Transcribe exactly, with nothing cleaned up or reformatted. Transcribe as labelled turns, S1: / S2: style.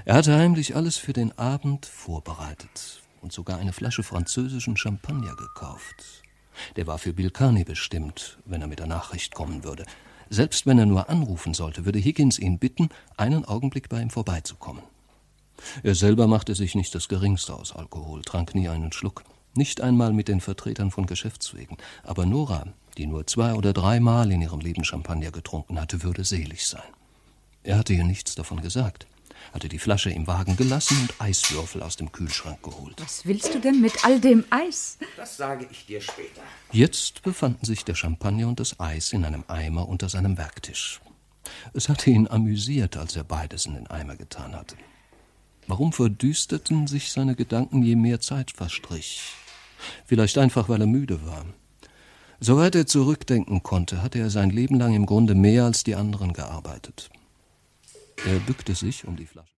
S1: Er hatte heimlich alles für den Abend vorbereitet und sogar eine Flasche französischen Champagner gekauft. Der war für Bill Kearney bestimmt, wenn er mit der Nachricht kommen würde. Selbst wenn er nur anrufen sollte, würde Higgins ihn bitten, einen Augenblick bei ihm vorbeizukommen. Er selber machte sich nicht das Geringste aus Alkohol, trank nie einen Schluck. Nicht einmal mit den Vertretern von Geschäftswegen. Aber Nora, die nur zwei oder dreimal in ihrem Leben Champagner getrunken hatte, würde selig sein. Er hatte ihr nichts davon gesagt, hatte die Flasche im Wagen gelassen und Eiswürfel aus dem Kühlschrank geholt.
S2: Was willst du denn mit all dem Eis?
S3: Das sage ich dir später.
S1: Jetzt befanden sich der Champagner und das Eis in einem Eimer unter seinem Werktisch. Es hatte ihn amüsiert, als er beides in den Eimer getan hatte. Warum verdüsterten sich seine Gedanken, je mehr Zeit verstrich? Vielleicht einfach, weil er müde war. Soweit er zurückdenken konnte, hatte er sein Leben lang im Grunde mehr als die anderen gearbeitet. Er bückte sich, um die Flasche